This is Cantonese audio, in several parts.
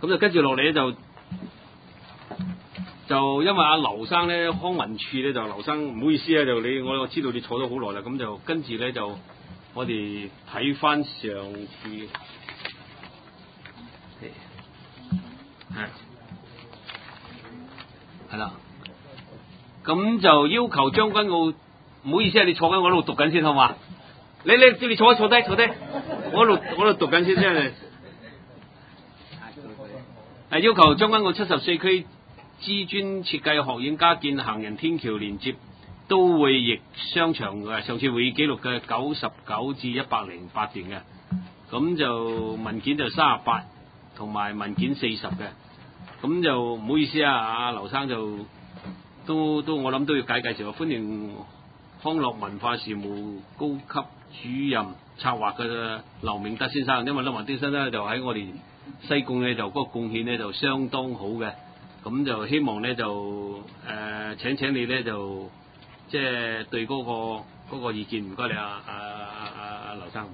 咁就跟住落嚟咧就因為阿劉生咧康文署咧就劉生唔好意思啊，就我知道你坐咗好耐啦，咁就跟住咧就我哋睇翻上次係啦，咁就要求將軍澳唔好意思啊，你坐緊我度讀緊先好嘛？你坐低，我度讀緊先啫。要求將軍澳74區知專設計學院加建行人天橋連接都會逆商場嘅上次會議記錄嘅99至108段嘅，咁就文件就38同埋文件40嘅，咁就唔好意思啊，阿劉生就都我諗都要介紹，歡迎康樂文化事務高級主任策劃嘅劉明德先生，因為劉明德先生咧就喺我哋西貢咧就嗰個貢獻咧就相當好嘅，咁就希望咧就請你咧就即係對嗰個意見，唔該你啊劉生。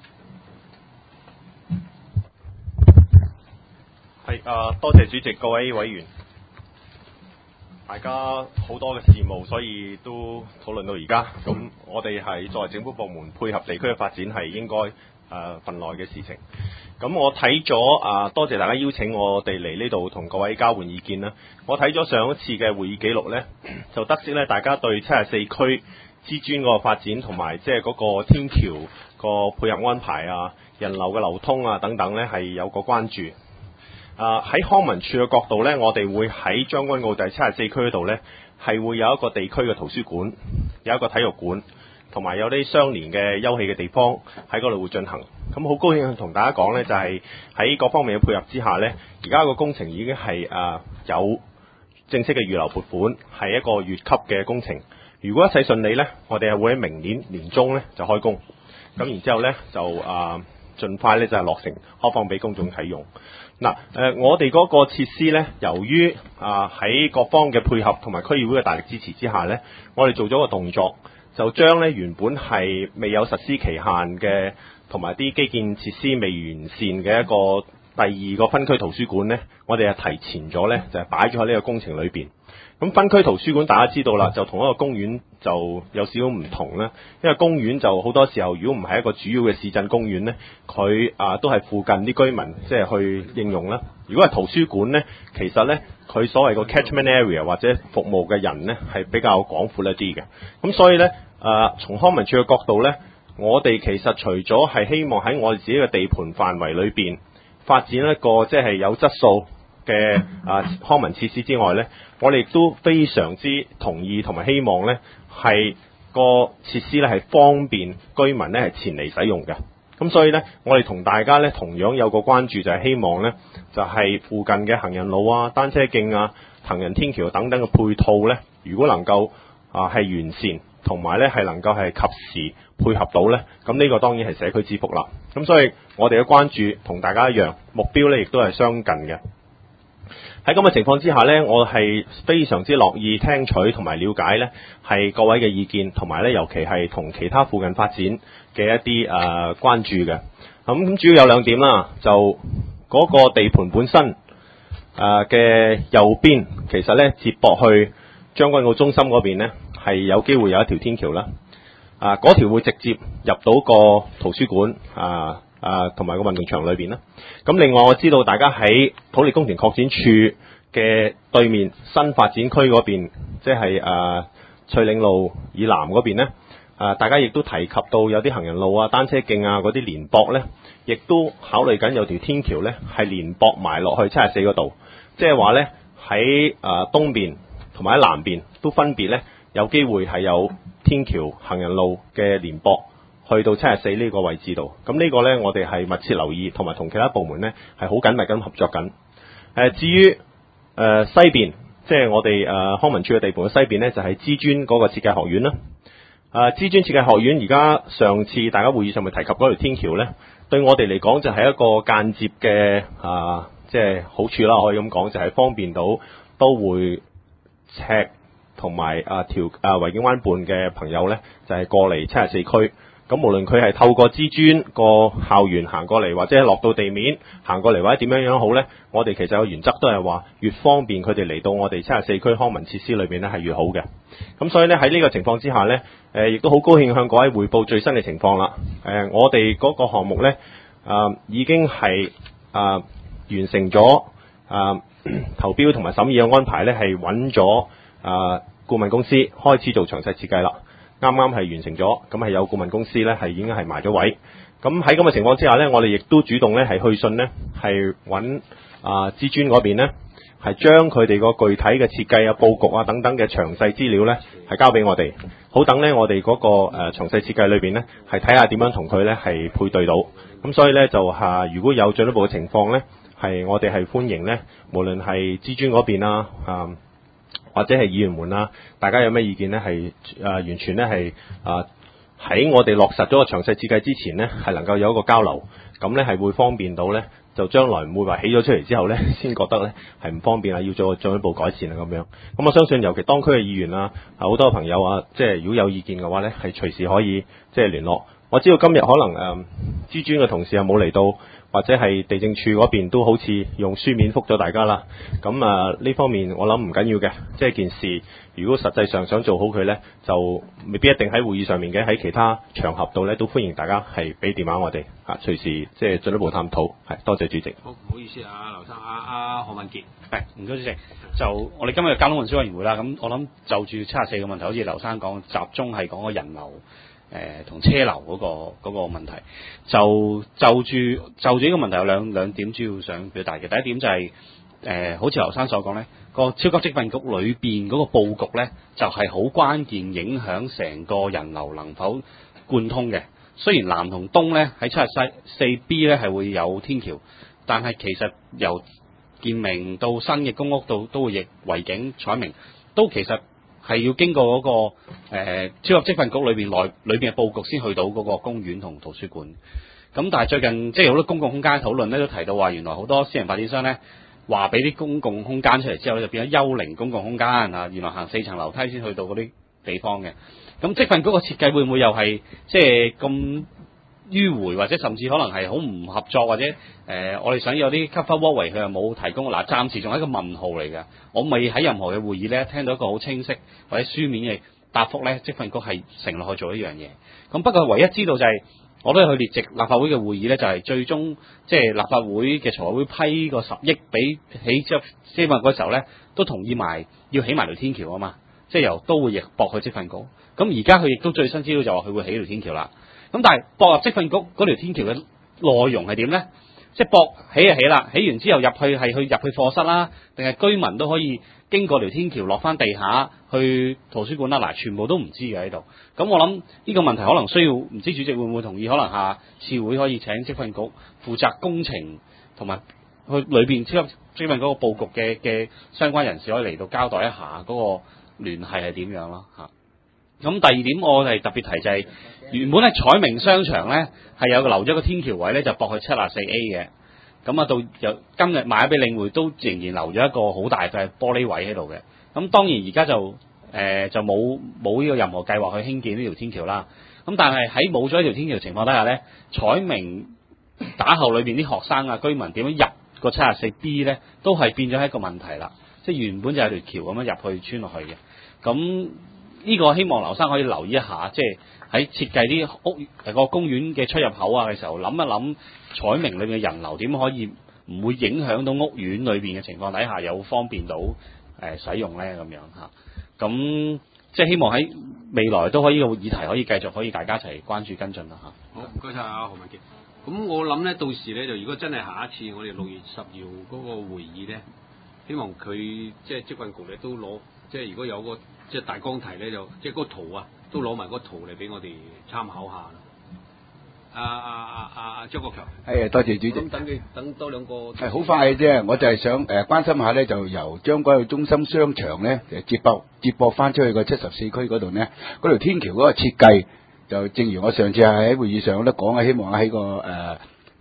係多謝主席，各位委員，大家好多嘅事務，所以都討論到而家。咁我哋係作為政府部門配合地區嘅發展係應該份內嘅事情。咁我睇咗多謝大家邀請我哋嚟呢度同各位交換意見啦。我睇咗上一次嘅會議記錄呢，就得悉呢大家對74區知專嗰個發展同埋即係嗰個天橋個配合安排啊、人流嘅流通啊等等呢係有個關注。喺康文署嘅角度呢，我哋會喺將軍澳第74區嗰度呢，係會有一個地區嘅圖書館，有一個體育館，同埋有啲相連嘅休憩嘅地方喺嗰度會進行。咁好高興同大家講呢，就係喺各方面嘅配合之下呢，而家個工程已經係有正式嘅預留撥款，係一個乙級嘅工程。如果一切順利呢，我哋係會喺明年年中呢就開工。咁然之後呢，就盡快呢就係落成，開放俾公眾啟用。我哋嗰個設施呢，由於喺各方嘅配合同埋區議會嘅大力支持之下呢，我哋做咗個動作，就將呢原本係未有實施期限嘅同埋啲基建設施未完善嘅一個第二個分區圖書館呢，我哋係提前咗呢，就係擺咗喺呢個工程裏邊。咁分區圖書館大家知道啦，就同一個公園就有少少唔同啦。因為公園就好多時候，如果唔係一個主要嘅市鎮公園呢，佢都係附近啲居民即係去應用啦。如果係圖書館呢，其實呢，佢所謂個 catchment area 或者服務嘅人呢，係比較廣闊一啲嘅。咁所以呢，從康文署嘅角度呢，我哋其實除咗係希望喺我哋自己嘅地盤範圍裏邊發展一個即係有質素嘅康文設施之外呢，我哋亦都非常之同意同埋希望呢係個設施呢係方便居民呢係前嚟使用嘅。咁所以呢，我哋同大家呢同樣有個關注，就係希望呢就係附近嘅行人路啊、單車徑啊、行人天橋等等嘅配套呢，如果能夠係完善，同埋呢係能夠係及時配合到呢，咁呢個當然係社區之福啦。咁所以我哋嘅關注同大家一樣，目標呢亦都係相近嘅。喺咁嘅情況之下呢，我係非常之樂意聽取同埋了解呢係各位嘅意見，同埋呢尤其係同其他附近發展嘅一啲關注嘅。咁主要有兩點啦，就嗰個地盤本身嘅右邊，其實呢接駁去將軍澳中心嗰邊呢係有機會有一條天橋啦。嗰條會直接入到個圖書館同埋個運動場裏邊啦。咁另外我知道大家喺土地工程擴展處嘅對面新發展區嗰邊，即係翠嶺路以南嗰邊呢，大家亦都提及到有啲行人路啊、單車徑啊嗰啲連駁呢，亦都考慮緊有條天橋呢係連駁埋落去74嗰度，即係話呢，喺東邊同埋喺南邊都分別呢有機會係有天橋行人路嘅連駁去到74呢個位置度。咁呢個呢，我哋係密切留意，同埋同其他部門呢係好緊密咁合作緊。至於西邊，即係我哋康文署嘅地盤嘅西邊呢，就係知專嗰個設計學院啦。知專設計學院而家上次大家會議上面提及嗰條天橋呢，對我哋嚟講就係一個間接嘅即係好處啦，可以咁講，就係方便到都會赤同埋維景灣畔嘅朋友呢，就係過嚟74區咁無論佢係透過知專個校園行過嚟，或者落到地面行過嚟，或者點樣好呢？我哋其實個原則都係話，越方便佢哋嚟到我哋74區康文設施裏邊呢係越好嘅。咁所以呢，喺呢個情況之下呢，亦都好高興向各位匯報最新嘅情況啦。我哋嗰個項目呢，已經係完成咗投標同埋審議嘅安排呢，係揾咗顧問公司開始做詳細設計啦。啱啱係完成咗，咁係有顧問公司呢係已經係埋咗位。咁喺咁嘅情況之下呢，我哋亦都主動呢係去信呢，係揾知專嗰邊呢，係將佢哋個具體嘅設計啊、佈局啊等等嘅詳細資料呢係交俾我哋，好等呢我哋嗰個詳細設計裏邊呢係睇下點樣同佢呢係配對到。咁所以呢，就如果有進一步嘅情況呢，係我哋係歡迎呢，無論係知專嗰邊啊或者係議員們啦，大家有咩意見呢？係完全呢係喺我哋落實咗個詳細設計之前呢，係能夠有一個交流，咁呢係會方便到呢，就將來唔會話起咗出嚟之後呢，先覺得呢係唔方便啊，要做進一步改善啊咁樣。咁我相信，尤其當區嘅議員啊，好多朋友啊，即係如果有意見嘅話呢，係隨時可以即係聯絡。我知道今日可能知專嘅同事冇嚟到，或者係地政處嗰邊都好似用書面覆咗大家啦。咁呢方面我諗唔緊要嘅，即係件事。如果實際上想做好佢呢，就未必一定喺會議上面嘅，喺其他場合度呢，都歡迎大家係俾電話我哋隨時即係進一步探討。係多謝主席。 好，唔好意思啊，劉生，何文傑。 係，唔該主席。就我哋今日嘅交通運輸委員會啦，咁我諗就住74個問題，好似劉生講，集中係講個人流同車流嗰個問題。就住呢個問題有兩點主要想表達嘅。第一點就係好似劉生所講呢，個超級職訓局裏邊嗰個佈局呢，就係好關鍵，影響成個人流能否貫通嘅。雖然南同東呢喺74B 呢係會有天橋，但係其實由建明到新嘅公屋到都會亦維景彩明，都其實係要經過嗰個超級職訓局裏邊嘅佈局先去到嗰個公園同圖書館。咁但係最近即係好多公共空間討論咧，都提到話原來好多私人發展商咧話俾啲公共空間出嚟之後咧，就變咗幽靈公共空間啊！原來行4層樓梯先去到嗰啲地方嘅。咁職訓局個設計會唔會又係即係咁迂迴，或者甚至可能係好唔合作，或者我哋想有啲 cover walkway 佢又冇提供。嗱，暫時仲係一個問號嚟嘅。我未喺任何嘅會議咧聽到一個好清晰或者書面嘅答覆咧，職訓局係承諾去做一樣嘢。咁不過唯一知道就係、我都係去列席立法會嘅會議咧，就係、最終即係立法會嘅財委會批個10億俾起職訓局嗰時候咧，都同意埋要起埋條天橋啊嘛，即係由都會亦駁去職訓局。咁而家佢亦都最新資料就話佢會起條天橋啦。咁但係駁入職訓局嗰條天橋嘅內容係點咧？即係駁起就起啦，起完之後入去課室啦，定係居民都可以經過條天橋落翻地下去圖書館啦？嗱，全部都唔知嘅喺度。咁我諗呢個問題可能需要，唔知主席會唔會同意？可能下次會可以請職訓局負責工程同埋去裏邊超級職訓嗰個佈局嘅相關人士可以嚟到交代一下嗰個聯繫係點樣咯嚇。咁第二點我係特別提就係、原本喺彩明商場咧係有留咗個天橋位咧，就駁去74A 嘅。咁啊到今日賣咗俾領匯，都仍然留咗一個好大嘅玻璃位喺度嘅。咁當然而家就冇呢個任何計劃去興建呢條天橋啦。咁但係喺冇咗呢條天橋情況底下咧，彩明打後裏邊啲學生啊居民點樣入個74B 咧，都係變咗係一個問題啦。即係原本就有條橋咁樣入去穿落去嘅。咁呢個希望劉生可以留意一下，即係喺設計啲個公園嘅出入口啊嘅時候，諗一諗彩明裏面嘅人流點可以唔會影響到屋苑裏邊嘅情況底下，有方便到使用咧咁樣嚇。咁即係希望喺未來都可以呢個議題可以繼續可以大家一齊關注跟進啦嚇。 好，唔該晒啊，何文傑。咁我諗咧，到時咧就如果真係下一次我哋6月10號嗰個會議咧，希望佢即係職訓局咧都攞，即係如果有個即係大綱題咧，就即係嗰個圖啊，都攞埋嗰個圖嚟俾我哋參考下。張國強， 係多謝主席。 咁等多兩個。 係好快嘅啫，我就係想關心下咧，就由將軍澳中心商場咧接駁翻出去個74區嗰度咧，嗰條天橋嗰個設計就正如我上次喺會議上都講啊，希望喺個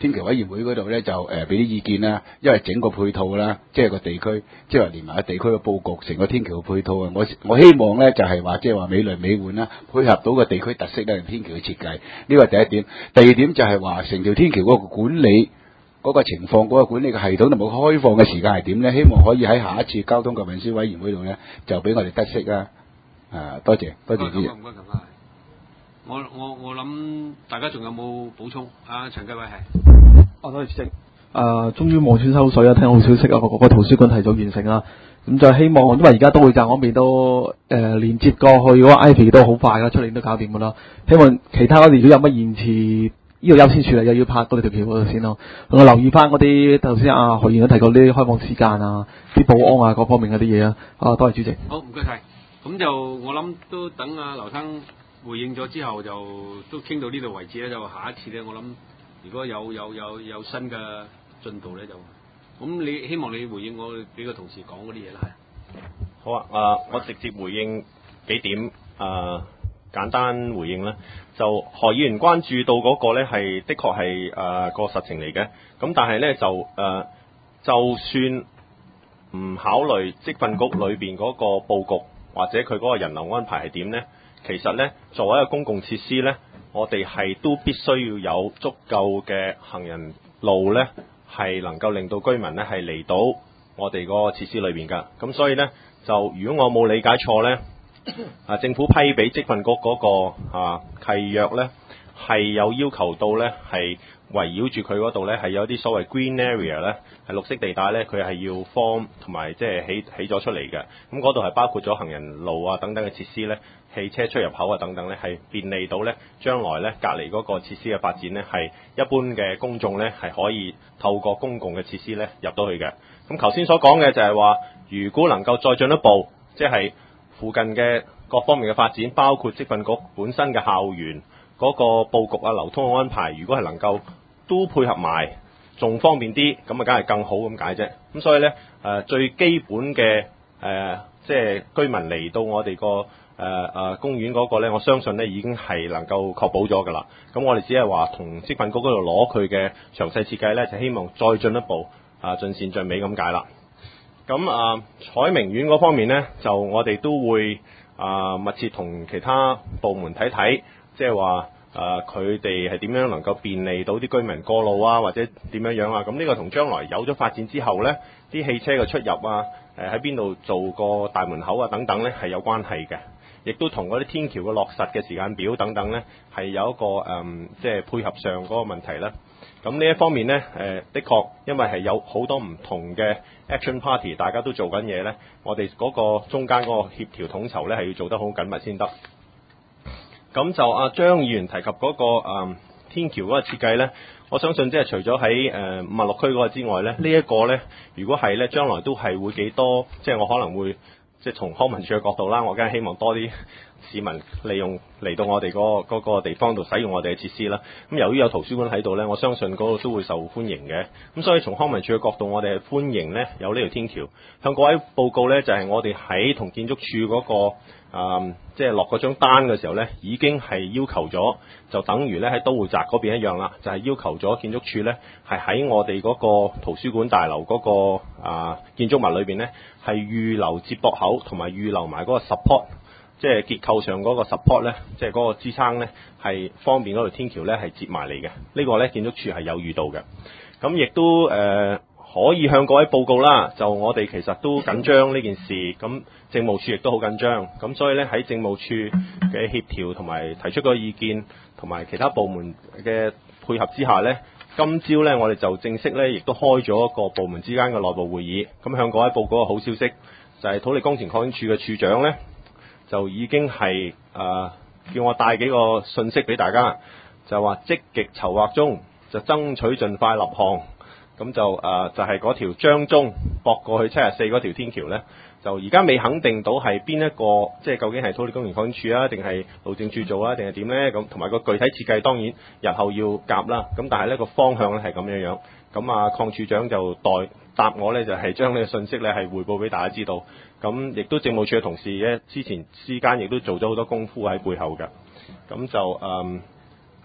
天橋委員會嗰度咧就俾啲意見啦，因為整個配套啦，即係個地區，即係話連埋個地區嘅佈局，成個天橋嘅配套啊，我希望咧就係話即係話美輪美奐啦，配合到個地區特色咧，天橋嘅設計，呢個係第一點。第二點就係話成條天橋嗰個管理嗰個情況，嗰個管理嘅系統同埋開放嘅時間係點咧？希望可以喺下一次交通及運輸委員會度咧，就俾我哋得悉啦。多謝主席。 唔該，我諗大家仲有冇補充？陳繼偉係。 多謝主席。終於望穿秋水啊！聽好消息啊！個圖書館提早完成啦。咁就希望，因為而家都會站嗰邊都連接過去嗰個 Ivy 都好快啦，出年都搞掂噶啦。希望其他嗰啲如果有乜延遲，呢個優先處理又要拍到你條橋嗰度先咯。我留意翻嗰啲頭先何議員都提過啲開放時間啊、啲保安啊各方面嗰啲嘢啊。多謝主席。 好，唔該晒。咁就我諗都等劉生回應咗之後，就都傾到呢度為止咧。就下一次咧，我諗如果有新嘅進度咧，就咁你希望你回應我幾個同事講嗰啲嘢啦。係。 好啊，我直接回應幾點簡單回應啦。就何議員關注到嗰個咧係的確係個實情嚟嘅。咁但係咧就算唔考慮職訓局裏邊嗰個佈局或者佢嗰個人流安排係點咧，其實咧作為一個公共設施咧，我哋係都必須要有足夠嘅行人路咧，係能夠令到居民咧係嚟到我哋嗰個設施裏邊㗎。咁所以咧就如果我冇理解錯咧，政府批俾職訓局嗰個契約咧係有要求到咧係圍繞住佢嗰度咧係有啲所謂 green area 咧係綠色地帶咧，佢係要 form 同埋即係起咗出嚟嘅。咁嗰度係包括咗行人路啊等等嘅設施咧，汽車出入口啊等等咧，係便利到咧將來咧隔離嗰個設施嘅發展咧，係一般嘅公眾咧係可以透過公共嘅設施咧入到去嘅。咁頭先所講嘅就係話，如果能夠再進一步，即係附近嘅各方面嘅發展，包括職訓局本身嘅校園嗰個佈局啊、流通嘅安排，如果係能夠都配合埋，仲方便啲，咁啊梗係更好咁解啫。咁所以咧最基本嘅即係居民嚟到我哋個公園嗰個咧，我相信咧已經係能夠確保咗㗎啦。咁我哋只係話同職訓局嗰度攞佢嘅詳細設計咧，就希望再進一步盡善盡美咁解啦。咁彩明苑嗰方面咧，就我哋都會密切同其他部門睇睇，即係話佢哋係點樣能夠便利到啲居民過路啊，或者點樣樣啊。咁呢個同將來有咗發展之後咧，啲汽車嘅出入啊，喺邊度做個大門口啊等等咧係有關係嘅，亦都同嗰啲天橋嘅落實嘅時間表等等咧係有一個即係配合上嗰個問題啦。咁呢一方面咧，的確因為係有好多唔同嘅 action party， 大家都做緊嘢咧，我哋嗰個中間嗰個協調統籌咧係要做得好緊密先得。咁就張議員提及嗰個天橋嗰個設計咧，我相信即係除咗喺56區嗰個之外咧，呢一個咧，如果係咧，將來都係會幾多，即係我可能會即係從康文署嘅角度啦，我梗係希望多啲市民利用嚟到我哋嗰個地方度使用我哋嘅設施啦。咁由於有圖書館喺度咧，我相信嗰度都會受歡迎嘅。咁所以從康文署嘅角度，我哋係歡迎咧有呢條天橋。向各位報告咧，就係我哋喺同建築署嗰個即係落嗰張單嘅時候咧，已經係要求咗，就等於咧喺都會澤嗰邊一樣啦，就係要求咗建築署咧係喺我哋嗰個圖書館大樓嗰個建築物裏邊咧係預留接駁口，同埋預留埋嗰個 support， 即係結構上嗰個 support 咧，即係嗰個支撐咧係方便嗰條天橋咧係接埋嚟嘅。呢個咧建築署係有預到嘅。咁亦都可以向各位報告啦，就我哋其實都緊張呢件事，咁政務處亦都好緊張，咁所以咧喺政務處嘅協調同埋提出個意見，同埋其他部門嘅配合之下咧，今朝咧我哋就正式咧亦都開咗一個部門之間嘅內部會議，咁向各位報告個好消息，就係土力工程擴展處嘅處長咧就已經係叫我帶幾個信息俾大家，就話積極籌劃中，就爭取盡快立項。咁就係嗰條將中駁過去74嗰條天橋咧，就而家未肯定到係邊一個，即係究竟係土力工程擴展處啊，定係路政署做啊，定係點咧？咁同埋個具體設計當然日後要夾啦。咁但係呢個方向咧係咁樣樣。咁鄺處長就答我咧，就係將呢個信息咧係匯報俾大家知道。咁亦都政務處嘅同事咧，之前之間亦都做咗好多功夫喺背後㗎。咁就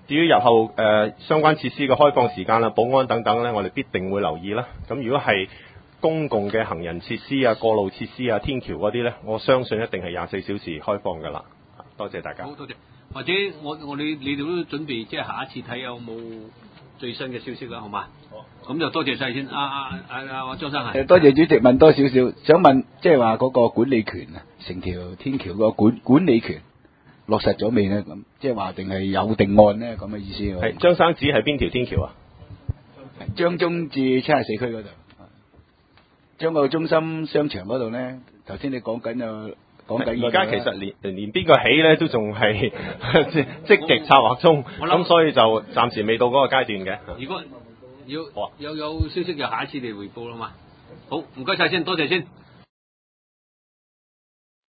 至於日後相關設施嘅開放時間啦、保安等等咧，我哋必定會留意啦。咁如果係公共嘅行人設施啊、過路設施啊、天橋嗰啲咧，我相信一定係24小時開放㗎啦。多謝大家。 好多謝。或者你哋都準備即係下一次睇有冇最新嘅消息啦，好嘛？好。咁就多謝晒先。張生係。 多謝主席，問多少少，想問即係話嗰個管理權啊，成條天橋個管理權落實咗未呢？咁即係話定係有定案呢？咁嘅意思。 係張生指係邊條天橋啊？ 張中至74區嗰度，將個中心商場嗰度咧，頭先你講緊而家其實連邊個起咧都仲係積極策劃中，咁所以就暫時未到嗰個階段嘅。 如果有消息就下一次嚟匯報啦嘛。好，唔該晒先，多謝先。